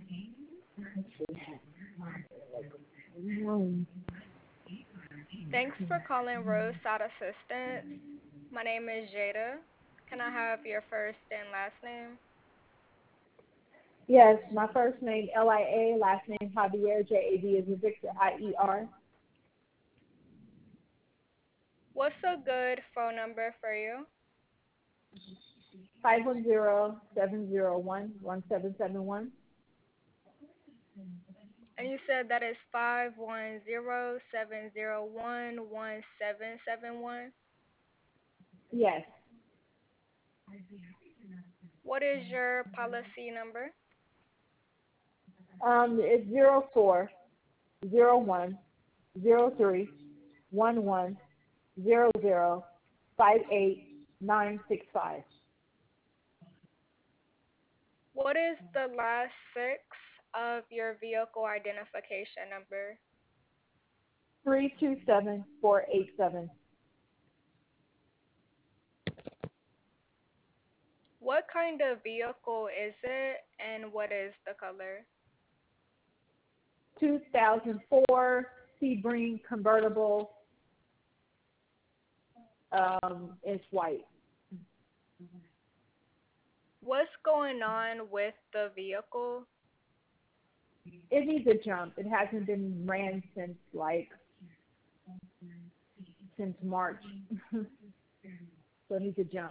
Thanks for calling Roadside Assistance. My name is Jada. Can I have your first and last name? Yes, my first name Lia, last name Javier, Jab is a Victor, IER. What's a good phone number for you? 510-701-1771. And you said that is 510-701-1771. Yes. What is your policy number? It's 04-01-03-11-00-58-965. What is the last six of your vehicle identification number? 327487. What kind of vehicle is it and what is the color? 2004 Sebring convertible. It's white. What's going on with the vehicle? It needs a jump. It hasn't been ran since March, so it needs a jump.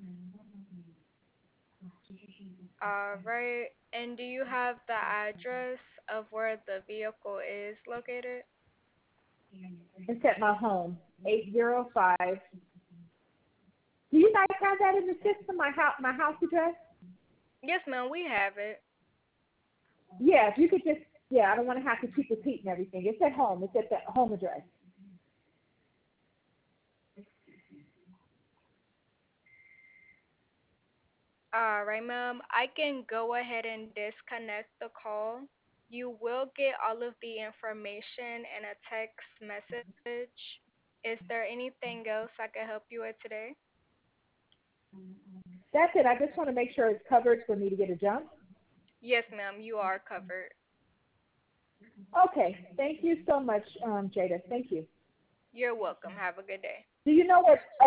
All right. And do you have the address of where the vehicle is located? It's at my home, 805. Do you guys have that in the system? My house address? Yes, ma'am, we have it. Yeah, if you could just, yeah, I don't want to have to keep repeating everything. It's at home. It's at the home address. All right, ma'am. I can go ahead and disconnect the call. You will get all of the information in a text message. Is there anything else I can help you with today? That's it. I just want to make sure it's covered for me to get a jump. Yes, ma'am, you are covered. Okay. Thank you so much, Jada. Thank you. You're welcome. Have a good day. Do you know what